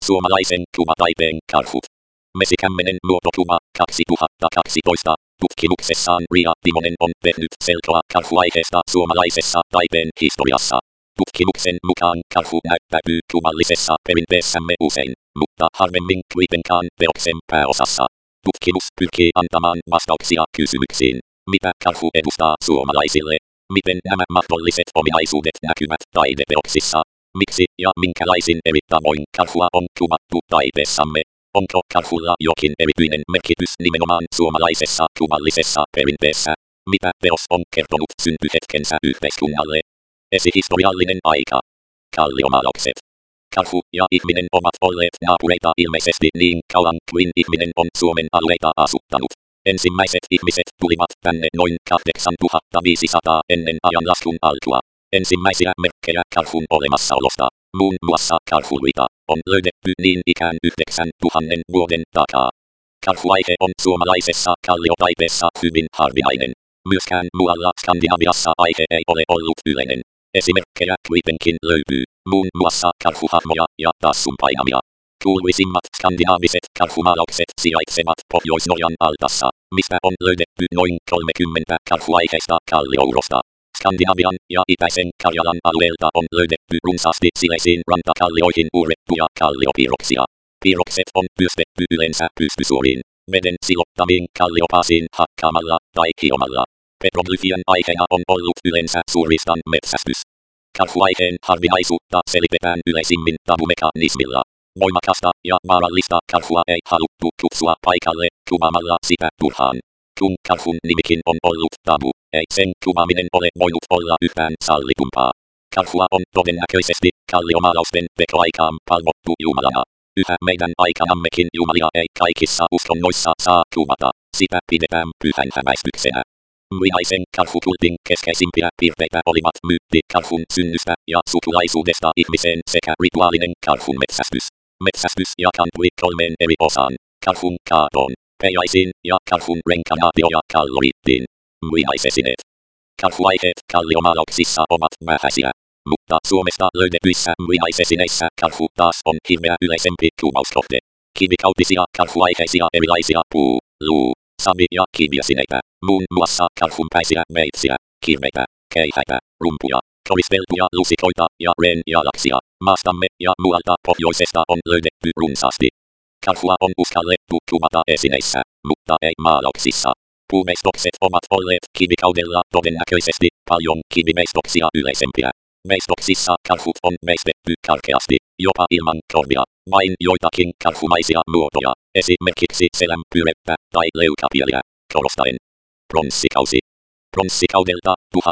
Suomalaisen Kuma-taipeen karhut. Mesikämmenen muotokuma 2012. Tutkimuksessaan Ria Timonen on tehnyt selkoa karhuaiheesta suomalaisessa taipeen historiassa. Tutkimuksen mukaan karhu näyttäytyy kumallisessa perinteessämme usein, mutta harvemmin kuitenkaan teoksen pääosassa. Tutkimus pyrkii antamaan vastauksia kysymyksiin. Mitä karhu edustaa suomalaisille? Miten nämä mahdolliset ominaisuudet näkyvät taideteoksissa? Miksi ja minkälaisin eri tavoin karhua on kuvattu taiteessamme? Onko karhulla jokin erityinen merkitys nimenomaan suomalaisessa kuvallisessa perinteessä? Mitä teos on kertonut syntyhetkensä yhteiskunnalle? Esihistoriallinen aika. Kalliomaalaukset. Karhu ja ihminen ovat olleet naapureita ilmeisesti niin kauan kuin ihminen on Suomen alueita asuttanut. Ensimmäiset ihmiset tulivat tänne noin 8500 ennen ajanlaskun alkua. Ensimmäisiä merkkejä karhun olemassaolosta, muun muassa karhuluita, on löydetty niin ikään 9000 vuoden takaa. Karhuaihe on suomalaisessa kalliotaiteessa hyvin harvinainen. Myöskään muualla Skandinaviassa aihe ei ole ollut yleinen. Esimerkkejä kuitenkin löytyy, muun muassa karhuhahmoja ja tassunpainamia. Kuuluisimmat skandinaaviset karhumaalaukset sijaitsevat Pohjois-Norjan altassa, mistä on löydetty noin 30 karhuaiheista kalliourosta. Skandinavian ja itäisen Karjalan alueelta on löydetty runsaasti sileisiin rantakallioihin uurrettuja kalliopiirroksia. Piirrokset on työstetty yleensä pystysuoriin, veden silottamiin kalliopaasiin hakkaamalla tai hiomalla. Petroglyfian aiheena on ollut yleensä suurristan metsästys. Karhuaiheen harvinaisuutta selitetään yleisimmin tabumekanismilla. Voimakasta ja vaarallista karhua ei haluttu kutsua paikalle kuvaamalla sitä turhaan. Kun karhun nimikin on ollut tabu, ei sen kuvaaminen ole voinut olla yhtään sallitumpaa. Karhua on todennäköisesti kalliomaalausten tekoaikaan palvottu jumalana. Yhä meidän aikanammekin jumalia ei kaikissa uskonnoissa saa kuvata, sitä pidetään pyhän häväistyksenä. Muinaisen karhukultin keskeisimpiä piirteitä olivat myytti karhun synnystä ja sukulaisuudesta ihmiseen sekä rituaalinen karhun metsästys. Metsästys jakaantui 3 eri osaan: karhun kaatoon, pejaisiin ja karhun renkarnaatio ja kalloriittiin. Muinaisesineet. Karhuaiheet kalliomaalauksissa ovat vähäisiä, mutta Suomesta löydetyissä muinaisesineissä karhu taas on hirveä yleisempi kuvauskohde. Kivikautisia karhuaiheisia erilaisia puu, luu, savi- ja kiviesineitä, muun muassa karhunpäisiä veitsiä, kirveitä, keihäitä, rumpuja, koristeltuja lusikoita ja reenjalaksia. Maastamme ja muualta pohjoisesta on löydetty runsaasti. Karhua on uskallettu kuvata esineissä, mutta ei maalauksissa. Puumeistokset ovat olleet kivikaudella todennäköisesti paljon kivimeistoksia yleisempiä. Meistoksissa karhut on meistetty karkeasti, jopa ilman korvia, vain joitakin karhumaisia muotoja, esimerkiksi selänpyörettä tai leukapieliä, korostaen. Pronssikausi. Pronssikaudelta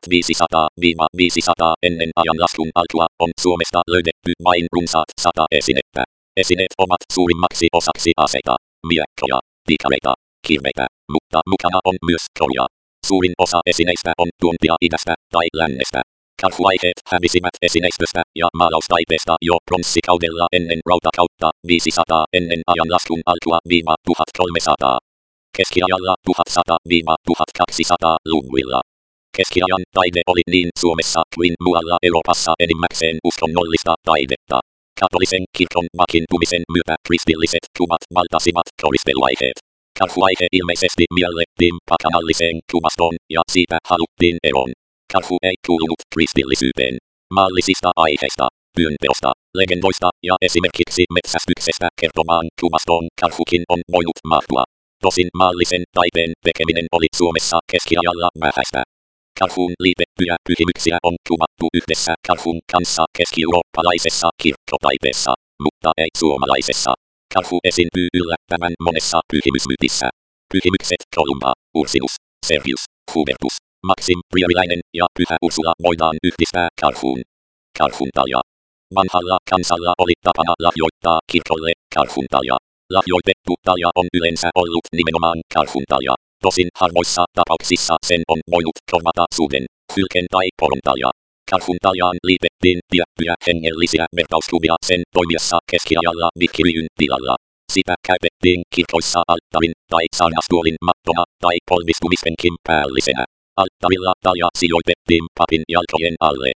1500–500 ennen ajanlaskun alkua on Suomesta löydetty vain runsaat 100 esinettä. Esineet ovat suurimmaksi osaksi aseita, miekkoja, tikareita, kirveitä, mutta mukana on myös koruja. Suurin osa esineistä on tuontia idästä tai lännestä. Karhuaiheet hävisivät esineistöstä ja maalaustaiteesta jo pronssikaudella ennen rautakautta 500 ennen ajanlaskun alkua–1300. Keskiajalla 1100–1200-luvuilla. Keskiajan taide oli niin Suomessa kuin muualla Euroopassa enimmäkseen uskonnollista taidetta. Katolisen kirkon vakiintumisen myötä kristilliset kuvat valtasivat koristeluaiheet. Karhuaihe ilmeisesti miellettiin pakanalliseen kuvastoon ja siitä haluttiin eroon. Karhu ei kuulunut kristillisyyteen. Maallisista aiheista, työnteosta, legendoista ja esimerkiksi metsästyksestä kertovaan kuvastoon karhukin on voinut mahtua. Tosin maallisen taiteen tekeminen oli Suomessa keskiajalla vähäistä. Karhuun liitettyjä pyhimyksiä on kuvattu yhdessä karhun kanssa keski-eurooppalaisessa kirkkotaiteessa, mutta ei suomalaisessa. Karhu esiintyy yllättävän monessa pyhimysmyytissä. Pyhimykset Columba, Ursinus, Servius, Hubertus, Maxim Priorilainen ja Pyhä Ursula voidaan yhdistää karhuun. Karhuntalja. Vanhalla kansalla oli tapana lahjoittaa kirkolle karhuntalja. Lahjoitettu talja on yleensä ollut nimenomaan karhuntalja. Tosin harvoissa tapauksissa sen on voinut korvata suden, hylkeen tai porontalja. Karhuntaljaan liitettiin tiettyjä hengellisiä vertauskuvia sen toimiessa keskiajalla vikiriyyn tilalla. Sitä käytettiin kirkoissa alttarin tai saarnastuolin mattona tai polvistumispenkin päällisenä. Alttarilla talja sijoitettiin papin jalkojen alle.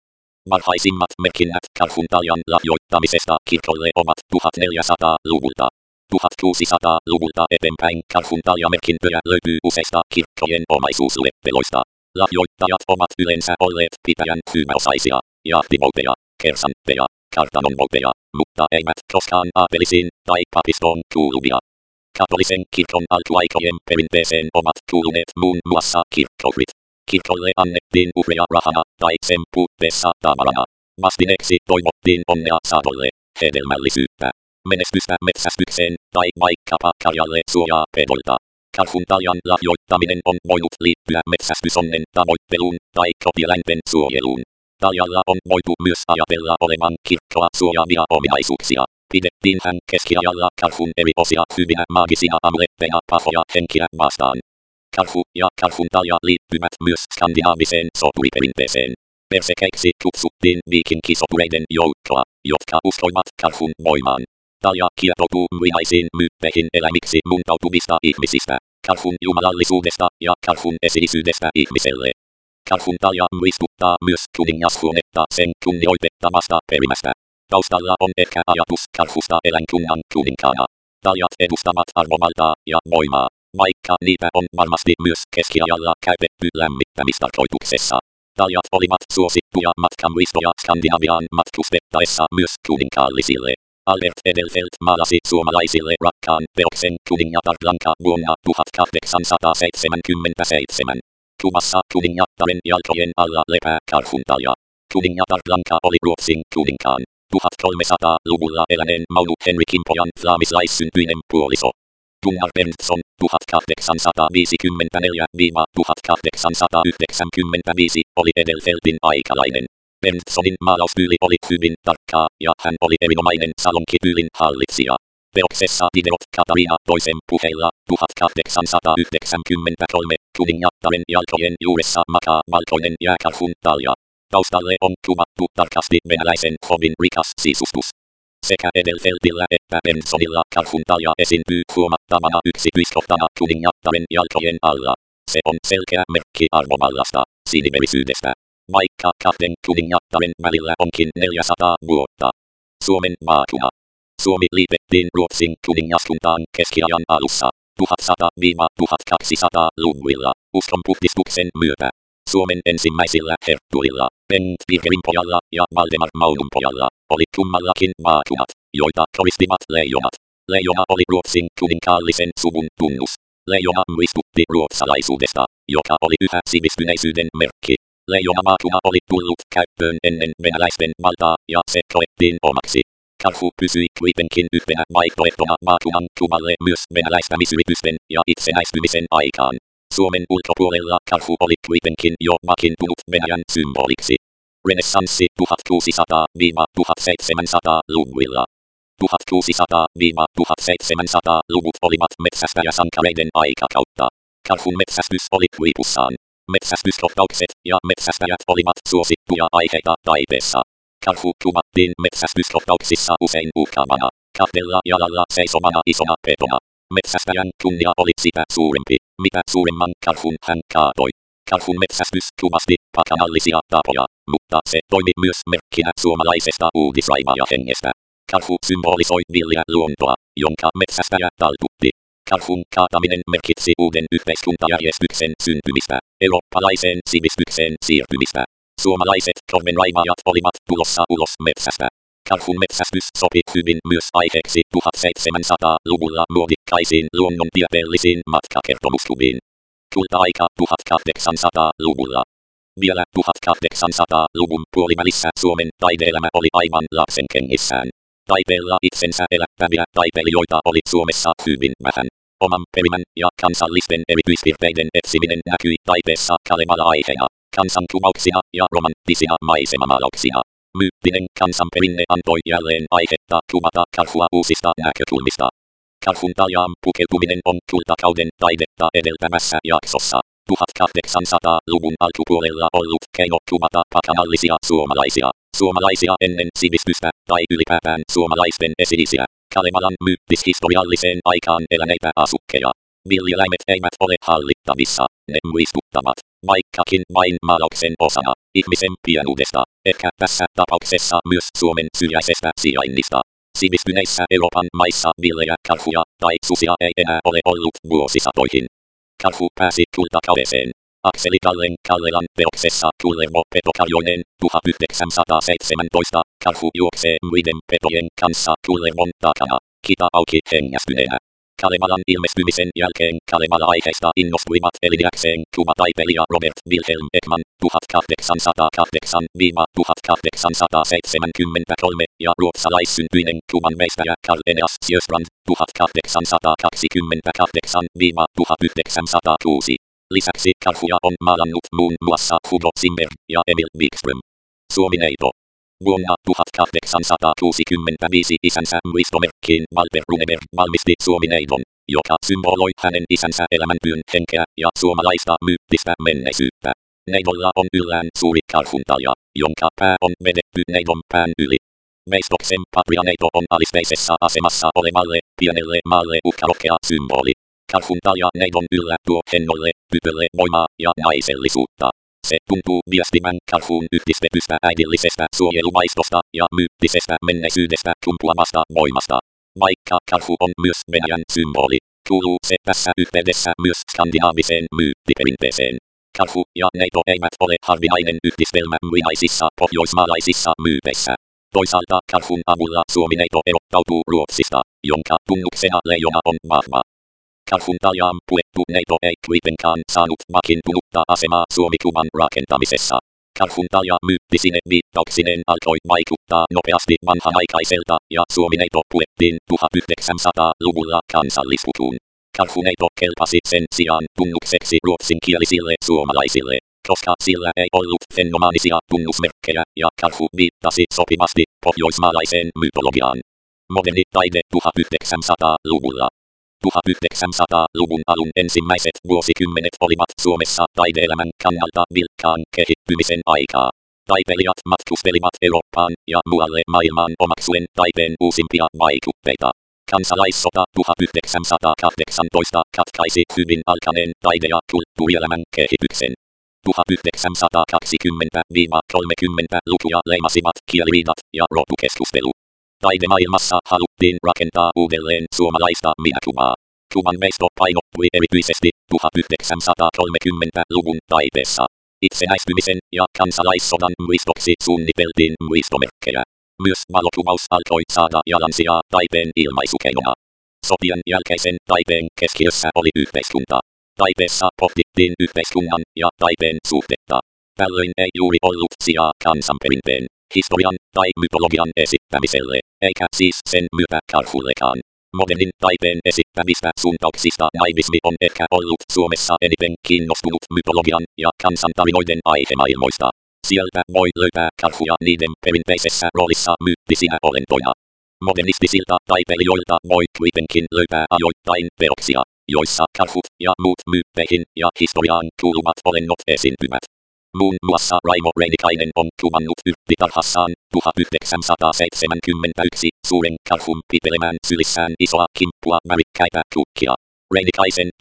Varhaisimmat merkinnät Karhuntaljan lahjoittamisesta kirkolle ovat 1400-luvulta. 1600-luvulta eteenpäin Karhuntalja-merkintöjä löytyy useista kirkkojen omaisuusluetteloista. Lahjoittajat ovat yleensä olleet pitäjän hyväosaisia, jahtimouteja, kersantteja, kartanonmouteja, mutta eivät koskaan aapelisiin tai papistoon kuuluvia. Katolisen kirkon alkuaikojen perinteeseen ovat kuuluneet muun muassa kirkkorit. Kirkolle annettiin uhreja rahana tai sen puutteessa tavarana. Vastineeksi toivottiin onnea saatolle, hedelmällisyyttä, menestystä metsästykseen tai vaikkapa karjalle suojaa pedolta. Karhuntaljan lahjoittaminen on voinut liittyä metsästysonnen tavoitteluun tai kotieläinten suojeluun. Taljalla on voitu myös ajatella olevan kirkkoa suojaavia ominaisuuksia. Pidettiinhän keskiajalla karhun eri osia hyvinä maagisia amuletteja pahoja henkiä vastaan. Karhu ja karhuntalja liittyvät myös skandinaaviseen soturiperinteeseen. Persekeiksi kutsuttiin viikinkisotureiden joukkoa, jotka uskoivat karhun voimaan. Talja kietoutuu muinaisiin myytteihin eläimiksi muntautuvista ihmisistä, karhun jumalallisuudesta ja karhun esisyydestä ihmiselle. Karhuntalja muistuttaa myös kuningashuonetta sen kunnioitettavasta perimästä. Taustalla on ehkä ajatus karhusta eläinkunnan kuninkaana. Taljat edustavat arvovaltaa ja voimaa, vaikka niitä on varmasti myös keskiajalla käytetty lämmittämistarkoituksessa. Taljat olivat suosittuja matkamuistoja Skandinaviaan matkustettaessa myös kuninkaallisille. Albert Edelfelt maalasi suomalaisille rakkaan teoksen Kuningatar Blanka vuonna 1877. Kuvassa kuningattaren jalkojen alla lepää karhuntalja. Kuningatar Blanka oli Ruotsin kuninkaan 1300-luvulla eläneen Maunu Henrikin pojan flaamislaissyntyinen puoliso. Gunnar Berntsson 1894–1895 oli Edelfeltin aikalainen. Berntssonin maalaustyyli oli hyvin tarkkaa ja hän oli erinomainen salonkityylin hallitsija. Teoksessa Diderot Katarina toisen puheilla 1893 kuningattaren jalkojen juuressa makaa valkoinen jääkarhuntalja. Taustalle on kuvattu tarkasti venäläisen hovin rikas sisustus. Sekä Edelfeltillä että Berntsonilla karhuntalja esiintyy huomattavana yksityiskohtana kuningattaren jalkojen alla. Se on selkeä merkki arvovallasta, siniverisyydestä. Vaikka kahden kuningattaren välillä onkin 400 vuotta. Suomen maakuna. Suomi liitettiin Ruotsin kuningaskuntaan keskiajan alussa 1100–1200-luvuilla uskonpuhdistuksen myötä. Suomen ensimmäisillä herttuilla, Bengt Birgerin pojalla ja Valdemar Maunun pojalla, oli kummallakin maakunat, joita koristivat leijonat. Leijona oli Ruotsin kuninkaallisen suvun tunnus. Leijona muistutti ruotsalaisuudesta, joka oli yhä sivistyneisyyden merkki. Leijona-maakuna oli tullut käyttöön ennen venäläisten valtaa ja se koettiin omaksi. Karhu pysyi kuitenkin yhtenä vaihtoehtona maakunan kuvalle myös venäläistämisyritysten ja itsenäistymisen aikaan. Suomen ulkopuolella karhu oli kuitenkin jo vakiintunut Venäjän symboliksi. Renessanssi 1600–1700-luvuilla. 1600–1700-luvut olivat metsästäjäsankareiden aikakautta. Karhun metsästys oli huipussaan. Metsästyskohtaukset ja metsästäjät olivat suosittuja aiheita taiteessa. Karhu kuvattiin metsästyskohtauksissa usein uhkaavana, kahdella jalalla seisovana isona petona. Metsästäjän kunnia oli sitä suurempi, mitä suuremman karhun hän kaatoi. Karhun metsästys kuvasti pakanallisia tapoja, mutta se toimi myös merkkinä suomalaisesta uudisraivajahengestä. Karhu symbolisoi villiä luontoa, jonka metsästäjä taltutti. Karhun kaataminen merkitsi uuden yhteiskuntajärjestyksen syntymistä, eurooppalaiseen sivistykseen siirtymistä. Suomalaiset korvenraivaajat olivat tulossa ulos metsästä. Karhun metsästys sopi hyvin myös aiheeksi 1700-luvulla muodikkaisiin luonnontieteellisiin matkakertomuskuviin. Kulta-aika 1800-luvulla. Vielä 1800-luvun puolivälissä Suomen taide-elämä oli aivan lapsenkengissään. Taiteella itsensä elättäviä taiteilijoita oli Suomessa hyvin vähän. Oman perimän ja kansallisten erityispiirteiden etsiminen näkyi taiteessa Kalevala-aiheena, kansankuvauksina ja romanttisina maisemamaalauksina. Myyttinen kansanperinne antoi jälleen aihetta kuvata karhua uusista näkökulmista. Karhuntaljaan pukeutuminen on kultakauden taidetta edeltävässä jaksossa 1800-luvun alkupuolella ollut keino kuvata pakanallisia suomalaisia ennen sivistystä tai ylipäätään suomalaisten esi-isiä, Kalevalan myyttishistorialliseen aikaan eläneitä asukkeja. Villieläimet eivät ole hallittavissa, ne muistuttavat vaikkakin vain maalauksen osana, ihmisen pienuudesta, ehkä tässä tapauksessa myös Suomen syrjäisestä sijainnista. Sivistyneissä Euroopan maissa villejä karhuja tai susia ei enää ole ollut vuosisatoihin. Karhu pääsi kultakaudeseen. Akseli Kallelan teoksessa Kullervo petokarjoineen 1917 karhu juoksee muiden petojen kanssa Kullervon takana, kita auki hengästyneenä. Kalemalan ilmestymisen jälkeen Kalemala-aiheesta innostuivat eliniäkseen kuvataiteilija Robert Wilhelm Ekman 1808–1873 ja ruotsalaissyntyinen kuvanveistäjä Carl Eneas Sjöstrand 1828–1906. Lisäksi karhuja on maalannut muun muassa Hugo Zimmer ja Emil Wikström. Suomineito. Vuonna 1865 isänsä muistomerkkiin Walter Runeberg valmisti Suomineidon, joka symboloi hänen isänsä elämäntyön henkeä ja suomalaista myyttistä menneisyyttä. Neidolla on yllään suuri karhuntalja, jonka pää on vedetty neidon pään yli. Veistoksen patrianeito on alisteisessa asemassa olevalle pienelle maalle uhkarohkea symboli. Karhuntalja neidon yllä tuo hennolle tytölle voimaa ja naisellisuutta. Se tuntuu viestimän karhuun yhdistetystä äidillisestä suojeluvaistosta ja myyttisestä menneisyydestä kumpuamasta voimasta. Vaikka karhu on myös Venäjän symboli, kuuluu se tässä yhteydessä myös skandinaaviseen myyttiperinteeseen. Karhu ja neito eivät ole harvinainen yhdistelmä muinaisissa pohjoismaalaisissa myyteissä. Toisaalta karhun avulla suomineito erottautuu Ruotsista, jonka tunnuksena leijona on vahva. Karhuntaljaan puettu neito ei kuitenkaan saanut vakiintunutta asemaa suomikuvan rakentamisessa. Karhuntalja myyttisine viittauksineen alkoi vaikuttaa nopeasti vanhanaikaiselta ja suomineito puettiin 1900-luvulla kansallispukuun. Karhuneito kelpasi sen sijaan tunnukseksi ruotsinkielisille suomalaisille, koska sillä ei ollut fenomaanisia tunnusmerkkejä ja karhu viittasi sopivasti pohjoismaalaiseen mytologiaan. Moderni taide 1900-luvulla. 1900-luvun alun ensimmäiset vuosikymmenet olivat Suomessa taide-elämän kannalta vilkkaan kehittymisen aikaa. Taiteilijat matkustelivat Eurooppaan ja muualle maailmaan omaksuen taiteen uusimpia vaikutteita. Kansalaissota 1918 katkaisi hyvin alkaneen taide- ja kulttuurielämän kehityksen. 1920–30-lukuja leimasivat kieliriidat ja rotukeskustelu. Taidemaailmassa haluttiin rakentaa uudelleen suomalaista minäkuvaa. Kuvanveisto painottui erityisesti 1930-luvun taiteessa. Itsenäistymisen ja kansalaissodan muistoksi suunniteltiin muistomerkkejä. Myös valokuvaus alkoi saada jalansijaa taiteen ilmaisukeinona. Sotien jälkeisen taiteen keskiössä oli yhteiskunta. Taiteessa pohdittiin yhteiskunnan ja taiteen suhdetta. Tällöin ei juuri ollut sijaa kansanperinteen, historian tai mytologian esittämiselle, eikä siis sen myötä karhullekaan. Modernin taiteen esittämistä suuntauksista naivismi on ehkä ollut Suomessa eniten kiinnostunut mytologian ja kansantarinoiden aihemaailmoista. Sieltä voi löytää karhuja niiden perinteisessä roolissa myyttisinä olentoina. Modernistisilta taiteilijoilta voi kuitenkin löytää ajoittain teoksia, joissa karhut ja muut myytteihin ja historiaan kuuluvat olennot esiintyvät. Muun muassa Raimo Reinikainen on kuvannut yrttitarhassaan 1971 suuren karhun pitelemään sylissään isoa kimppua värikkäitä kukkia. Reinikaisen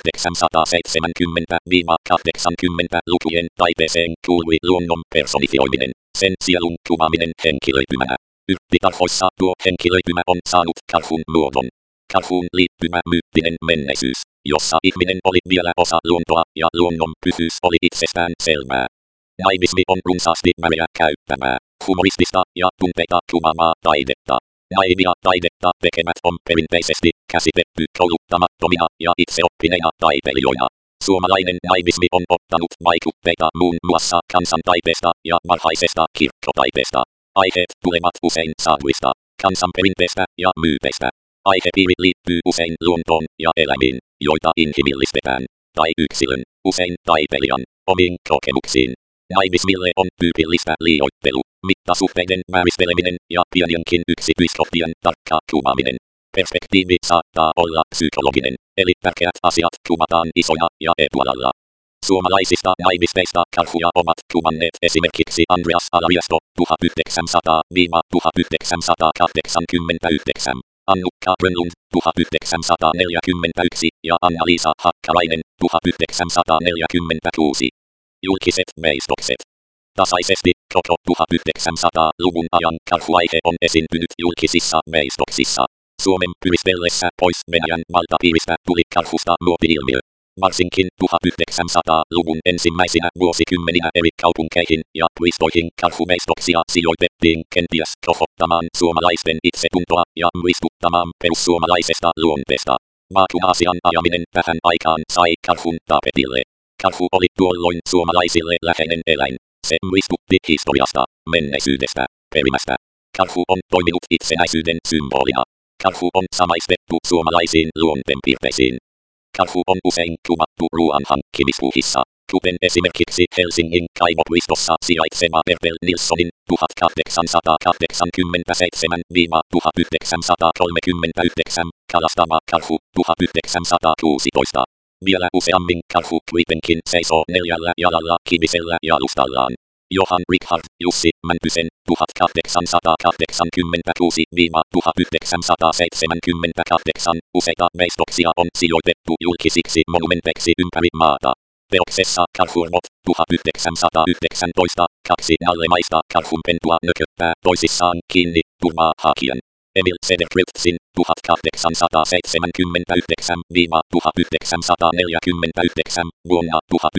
1970–80-lukujen taiteeseen kuului luonnon personifioiminen, sen sielun kuvaaminen henkilöitymänä. Yrttitarhoissa tuo henkilöitymä on saanut karhun muodon. Karhuun liittyvä myyttinen menneisyys, jossa ihminen oli vielä osa luontoa ja luonnon pyhyys oli itsestään selvää. Naivismi on runsaasti värejä käyttävää, humoristista ja tunteita kuvaavaa taidetta. Naivia taidetta tekevät on perinteisesti käsitetty kouluttamattomia ja itseoppineina taiteilijoina. Suomalainen naivismi on ottanut vaikutteita muun muassa kansantaiteesta ja varhaisesta kirkkotaiteesta. Aiheet tulevat usein saaduista, kansanperinteestä ja myyteistä. Aihepiiri liittyy usein luontoon ja eläimiin, joita inhimillistetään, tai yksilön, usein taiteilijan, omiin kokemuksiin. Naivismille on tyypillistä liioittelu, mittasuhteiden vääristeleminen ja pienienkin yksityiskohtien tarkka kuvaaminen. Perspektiivi saattaa olla psykologinen, eli tärkeät asiat kuvataan isoja ja etualalla. Suomalaisista naivisteista karhuja ovat kuvanneet esimerkiksi Andreas Alariasto 1900–1989, Annukka Grönlund 1941 ja Anna-Liisa Hakkarainen 1946. julkiset meistokset. Tasaisesti koko 1900-luvun ajan karhuaihe on esiintynyt julkisissa meistoksissa. Suomen pyristellessä pois Venäjän valtapiiristä tuli karhusta muoti-ilmiö. Varsinkin 1900-luvun ensimmäisinä vuosikymmeninä eri kaupunkeihin ja puistoihin karhumeistoksia sijoitettiin kenties kohottamaan suomalaisten itsetuntoa ja muistuttamaan perussuomalaisesta luonteesta. Maatu-asian ajaminen tähän aikaan sai karhun tapetille. Karhu oli tuolloin suomalaisille läheinen eläin. Se muistutti historiasta, menneisyydestä, perimästä. Karhu on toiminut itsenäisyyden symbolina. Karhu on samaistettu suomalaisiin luonteenpiirteisiin. Karhu on usein kuvattu ruoan hankkimispuuhissa, kuten esimerkiksi Helsingin kaivopuistossa sijaitseva Bertel Nilssonin 1887–1939 kalastama karhu 1916. Vielä useammin karhu kuitenkin seisoo 4 jalalla kivisellä jalustallaan. Johan Richard Jussi Mäntysen 1876–1978 useita meistoksia on sijoitettu julkisiksi monumenteiksi ympäri maata. Teoksessa Karhurmot 1919 kaksi nallemaista karhunpentua nököttää toisissaan kiinni turvaa hakien. Emil Cederkreutzin 1879–1949 vuonna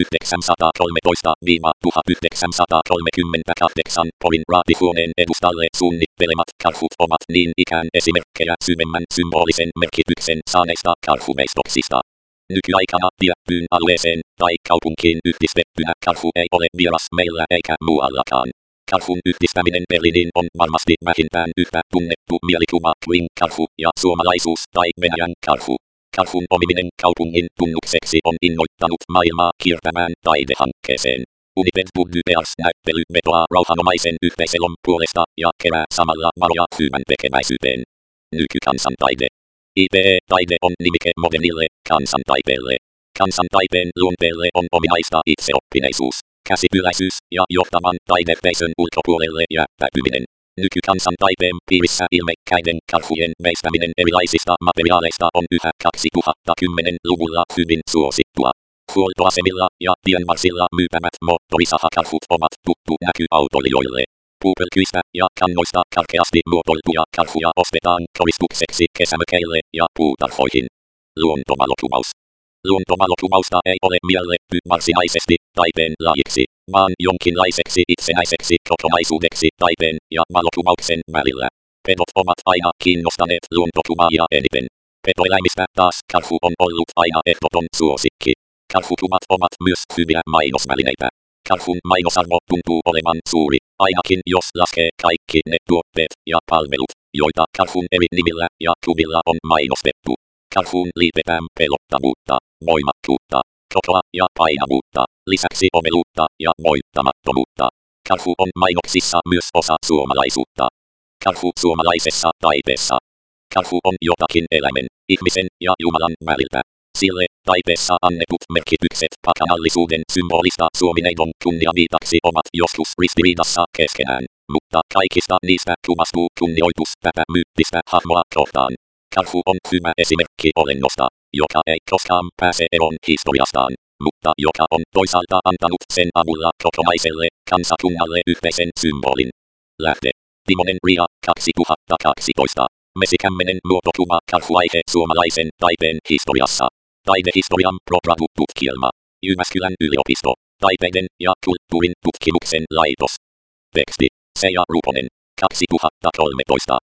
1913–1938 Porin raatihuoneen edustalle suunnittelemat karhut ovat niin ikään esimerkkejä syvemmän symbolisen merkityksen saaneista karhumeistoksista. Nykyaikana tiettyyn alueeseen tai kaupunkiin yhdistettynä karhu ei ole vieras meillä eikä muuallakaan. Karhun yhdistäminen Berliiniin on varmasti vähintään yhtä tunnettu mielikuva kuin karhu ja suomalaisuus tai Venäjän karhu. Karhun omiminen kaupungin tunnukseksi on innoittanut maailmaa kiertämään taidehankkeeseen. United Woodbears-näyttely vetoaa rauhanomaisen yhteiselon puolesta ja kerää samalla varoja hyvän tekeväisyyteen. Nykykansantaide. IPE-taide on nimike modernille kansantaiteelle. Kansantaiteen luonteelle on ominaista itseoppineisuus, käsityöläisyys ja johtavan taideteisön ulkopuolelle jättäytyminen. Nykykansantaiteen piirissä ilmekkäiden karhujen veistäminen erilaisista materiaaleista on yhä 2010-luvulla hyvin suosittua. Huoltoasemilla ja tienvarsilla myytävät moottorisahakarhut ovat tuttu näky autoilijoille. Puupölkyistä ja kannoista karkeasti muotoiltuja karhuja ostetaan koristukseksi kesämökeille ja puutarhoihin. Luontovalokuvausta. Luontovalokuvausta ei ole mielletty varsinaisesti taiteen lajiksi, vaan jonkinlaiseksi itsenäiseksi kokonaisuudeksi taiteen ja valokuvauksen välillä. Pedot ovat aina kiinnostaneet luontokuvaajia eniten. Petoeläimistä taas karhu on ollut aina ehdoton suosikki. Karhukuvat ovat myös hyviä mainosvälineitä. Karhun mainosarvo tuntuu olevan suuri, ainakin jos laskee kaikki ne tuotteet ja palvelut, joita karhun eri nimillä ja kuvilla on mainostettu. Karhuun liitetään pelottavuutta, voimakkuutta, kokoa ja painavuutta, lisäksi omeluutta ja voittamattomuutta. Karhu on mainoksissa myös osa suomalaisuutta. Karhu suomalaisessa taiteessa. Karhu on jotakin eläimen, ihmisen ja Jumalan väliltä. Sille taiteessa annetut merkitykset pakanallisuuden symbolista suomineidon kunniaviitaksi ovat joskus ristiriidassa keskenään, mutta kaikista niistä kuvastuu kunnioitus tätä myyttistä hahmoa kohtaan. Karhu on hyvä esimerkki olennosta, joka ei koskaan pääse eroon historiastaan, mutta joka on toisaalta antanut sen avulla kokonaiselle kansakunnalle yhteisen symbolin. Lähde. Timonen Ria, 2012. Mesikämmenen muotokuva karhuaihe suomalaisen taiteen historiassa. Taidehistorian pro-gradu-tutkielma. Jyväskylän yliopisto. Taiteiden ja kulttuurin tutkimuksen laitos. Teksti. Seija Ruponen. 2013.